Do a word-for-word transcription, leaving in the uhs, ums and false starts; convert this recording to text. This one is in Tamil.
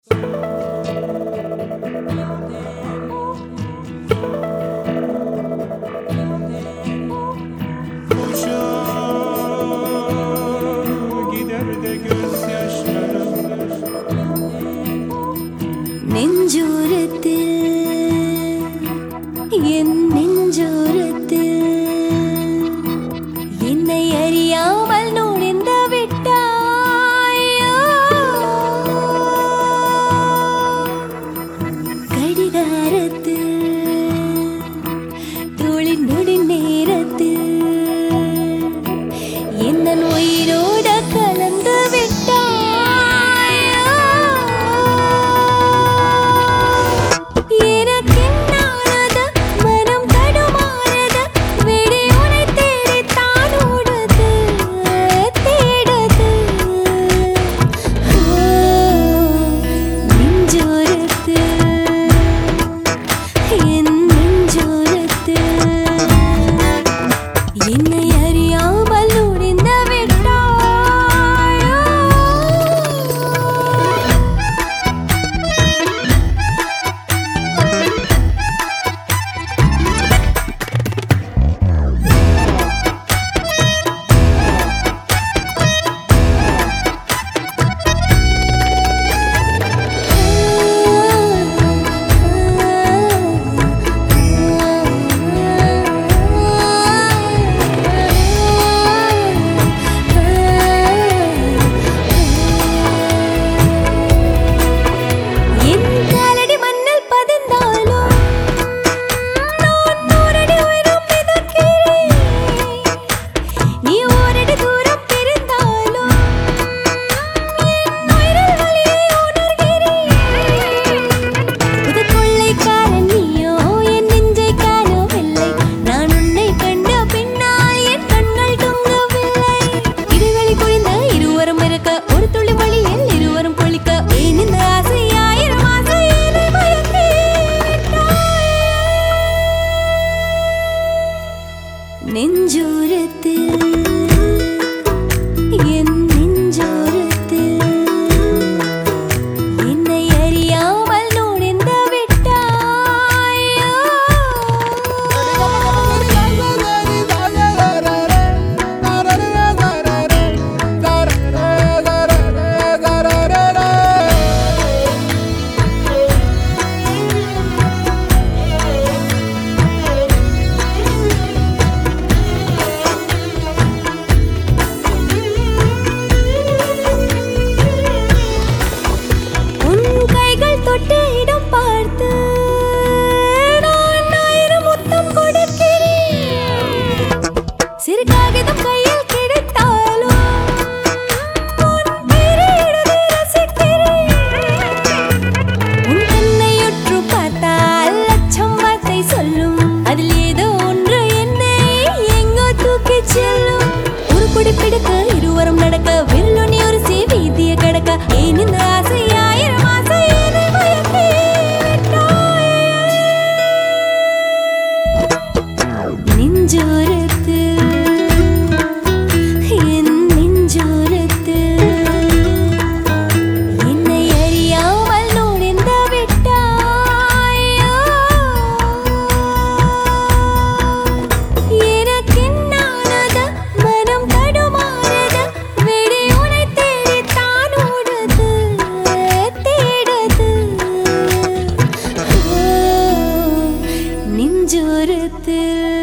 என் நெஞ்சோரத்தில் என்னை அறியாமல் நுழைந்து விட்டாயோ. கடிகாரத்தில் தோளின் நொடி நேரத்தில் என் உயிரோட கலந்து விட்டாயோ. என்னை அறியாமல் நுழைந்து விட்டாயோ. நெஞ்சோரத்தில் என் நெஞ்சோரத்தில் என்னை அறியாமல் நுழைந்து விட்டாயோ. சிறு காகிதம் கையில் கிடைத்தாலும் உன் பேரை எழுதி ரசிக்கிறேன். உன் கண்ணையுற்று பார்த்தால் லட்சம் வார்த்தை சொல்லும். அதில் ஏதோ ஒன்று என்னை எங்கோ தூக்கிச் செல்லும். ஒரு குடி பிடிக்க இருவரும் நடக்க வில்லுனி ஒரு வீதியை கடக்க ஏன் இந்த ஆசை ஆயிரம் ஆசை என்னை மயக்கி விட்டாய். நெஞ்சோரத்தில் நெஞ்சோரத்தில்